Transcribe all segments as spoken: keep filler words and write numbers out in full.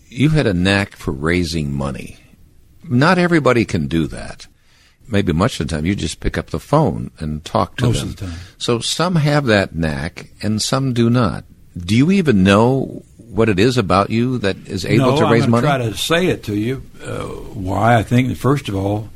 you had a knack for raising money. Not everybody can do that. Maybe much of the time you just pick up the phone and talk to Most them. of the time. So some have that knack and some do not. Do you even know what it is about you that is able no, to raise I'm money? I'm going to try to say it to you. Uh, why I think, that first of all,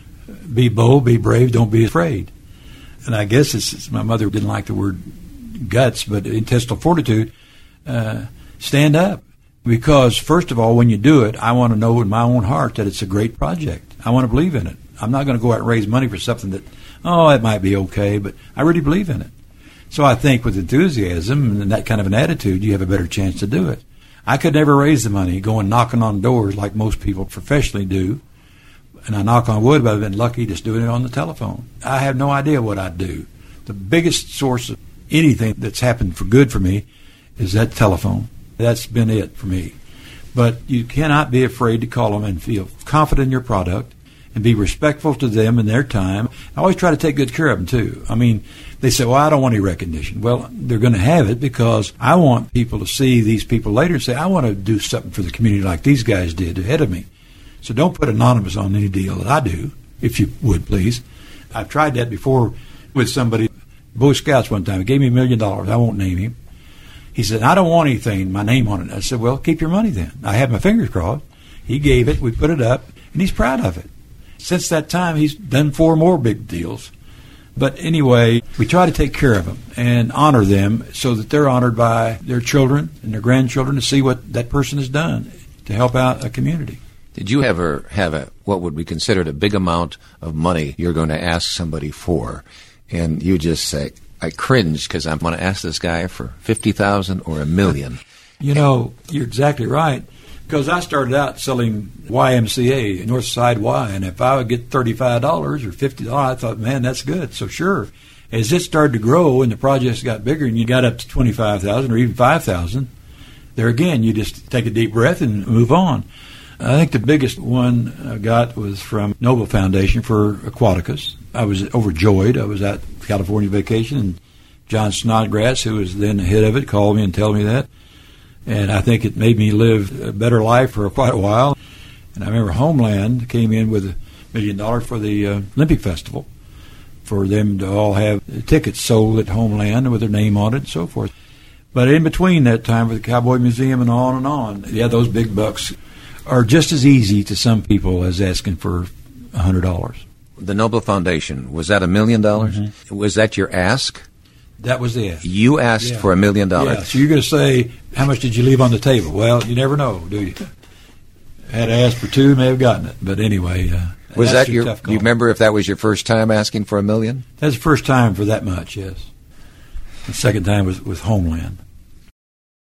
be bold, be brave, don't be afraid. And I guess it's, it's my mother didn't like the word guts, but intestinal fortitude. Uh, stand up. Because, first of all, when you do it, I want to know in my own heart that it's a great project. I want to believe in it. I'm not going to go out and raise money for something that, oh, it might be okay, but I really believe in it. So I think with enthusiasm and that kind of an attitude, you have a better chance to do it. I could never raise the money going knocking on doors like most people professionally do. And I knock on wood, but I've been lucky just doing it on the telephone. I have no idea what I'd do. The biggest source of anything that's happened for good for me is that telephone. That's been it for me. But you cannot be afraid to call them and feel confident in your product and be respectful to them and their time. I always try to take good care of them, too. I mean, they say, well, I don't want any recognition. Well, they're going to have it because I want people to see these people later and say, I want to do something for the community like these guys did ahead of me. So don't put anonymous on any deal that I do, if you would, please. I've tried that before with somebody, Boy Scouts one time. He gave me a million dollars. I won't name him. He said, I don't want anything, my name on it. I said, well, keep your money then. I had my fingers crossed. He gave it. We put it up, and he's proud of it. Since that time, he's done four more big deals. But anyway, we try to take care of them and honor them so that they're honored by their children and their grandchildren to see what that person has done to help out a community. Did you ever have a what would be considered a big amount of money you're going to ask somebody for, and you just say, I cringe because I'm going to ask this guy for fifty thousand dollars or a million? You know, you're exactly right. Because I started out selling Y M C A, Northside Y, and if I would get thirty-five dollars or fifty dollars, I thought, man, that's good. So sure. As it started to grow and the projects got bigger and you got up to twenty-five thousand dollars or even five thousand dollars, there again, you just take a deep breath and move on. I think the biggest one I got was from Noble Foundation for Aquaticus. I was overjoyed. I was at California vacation, and John Snodgrass, who was then the head of it, called me and told me that. And I think it made me live a better life for quite a while. And I remember Homeland came in with a million dollars for the uh, Olympic Festival, for them to all have tickets sold at Homeland with their name on it and so forth. But in between that time, for the Cowboy Museum and on and on, yeah, those big bucks are just as easy to some people as asking for one hundred dollars. The Noble Foundation, was that a million dollars? Mm-hmm. Was that your ask? That was the ask. You asked Yeah. for a million dollars. Yeah, so you're going to say, how much did you leave on the table? Well, you never know, do you? Had I asked for two, may have gotten it. But anyway, uh, Was that's that your, tough do call. you remember if that was your first time asking for a million? That's the first time for that much, yes. The second time was with Homeland.